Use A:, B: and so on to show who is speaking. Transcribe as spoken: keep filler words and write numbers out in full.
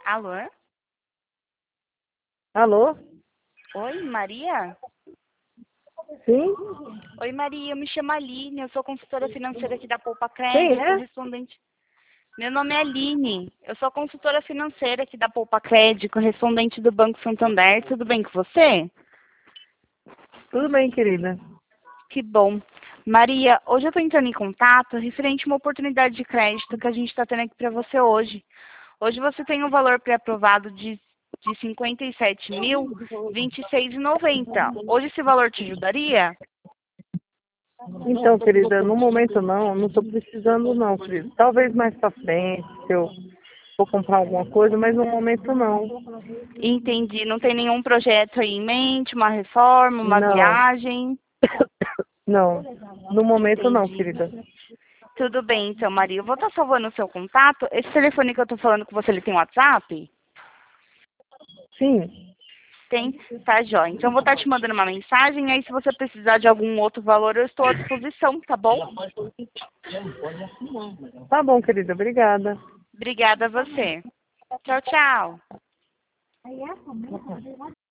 A: Alô?
B: Alô?
A: Oi, Maria?
B: Sim?
A: Oi, Maria, eu me chamo Aline, eu sou consultora financeira aqui da Poupa
B: Quem
A: Crédito,
B: é?
A: correspondente... Meu nome é Aline, eu sou consultora financeira aqui da Poupa Crédito, correspondente do Banco Santander. Tudo bem com você?
B: Tudo bem, querida.
A: Que bom. Maria, hoje eu estou entrando em contato referente a uma oportunidade de crédito que a gente está tendo aqui para você hoje. Hoje você tem um valor pré-aprovado de, de cinquenta e sete mil, vinte e seis reais e noventa centavos. Hoje esse valor te ajudaria?
B: Então, querida, no momento não, não estou precisando não, querida. Talvez mais pra frente, se eu for comprar alguma coisa, mas no momento não.
A: Entendi. Não tem nenhum projeto aí em mente, uma reforma, uma
B: Não,
A: viagem?
B: não. No momento não,
A: Entendi.
B: querida.
A: Tudo bem, então, Maria. Eu vou estar salvando o seu contato. Esse telefone que eu estou falando com você, ele tem WhatsApp?
B: Sim,
A: Tem? Tá, jóia. Então, eu vou estar te mandando uma mensagem. Aí, se você precisar de algum outro valor, eu estou à disposição, tá bom?
B: tá bom, querida. Obrigada.
A: Obrigada a você. Tchau, tchau.